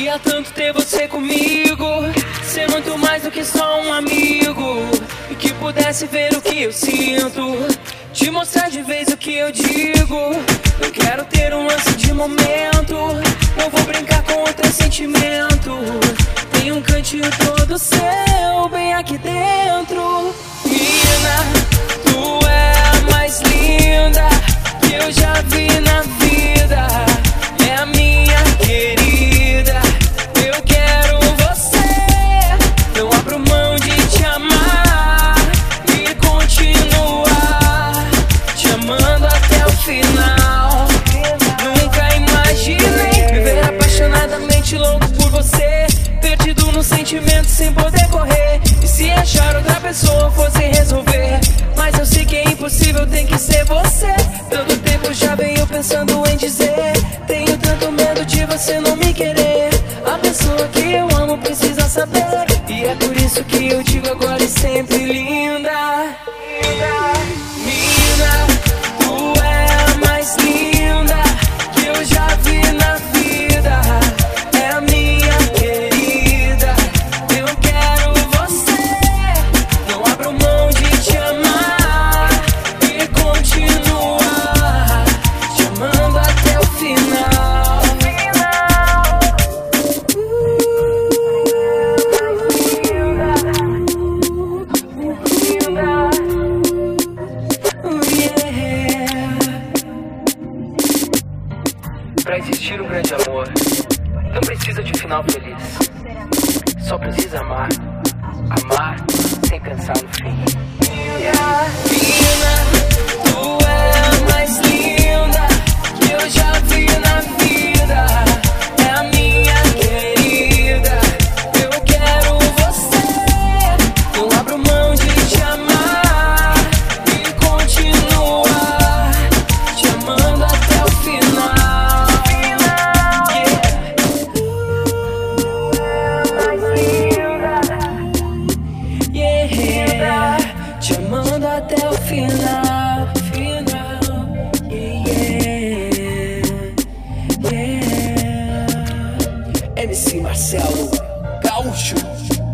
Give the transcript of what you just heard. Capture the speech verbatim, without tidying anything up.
Queria tanto ter você comigo, ser muito mais do que só um amigo, e que pudesse ver o que eu sinto, te mostrar de vez o que eu digo. Não quero ter um lance de momento, não vou brincar com o teu sentimento. Tem um cantinho todo seu, bem aqui dentro. Menina, tu é a mais linda que eu já vi na vida, é a minha querida. Eu quero você, não abro mão de te amar e continuar te amando até o final. Nunca imaginei viver apaixonadamente louco por você, perdido no sentimento sem poder correr. E se achar outra pessoa fosse resolver, mas eu sei que é impossível, tem que ser você. Tanto tempo já venho pensando em dizer, tenho tanto medo de você não me querer. A pessoa que eu amo precisa saber, e é por isso que eu digo agora e sempre: linda, menina, tu é a mais linda que eu já vi na vida, é a minha querida. Eu quero você, não abro mão de te amar e continuar te amando até o final. Pra existir um grande amor, não precisa de final feliz, só precisa amar, amar sem pensar no fim. Menina, tu é a mais linda que eu já vi na vida, é a minha querida. Eu quero você, não abro mão de te amar e continuar te amando até o final. Te amando até o final, final, yeah, yeah, yeah. M C Marcelo Gaúcho.